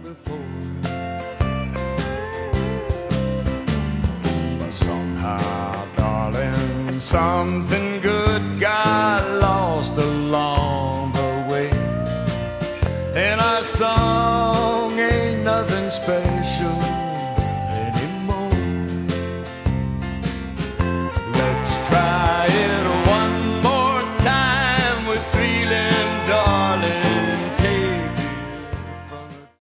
before. But somehow, darling, something good got lost along the way, and our song ain't nothing special.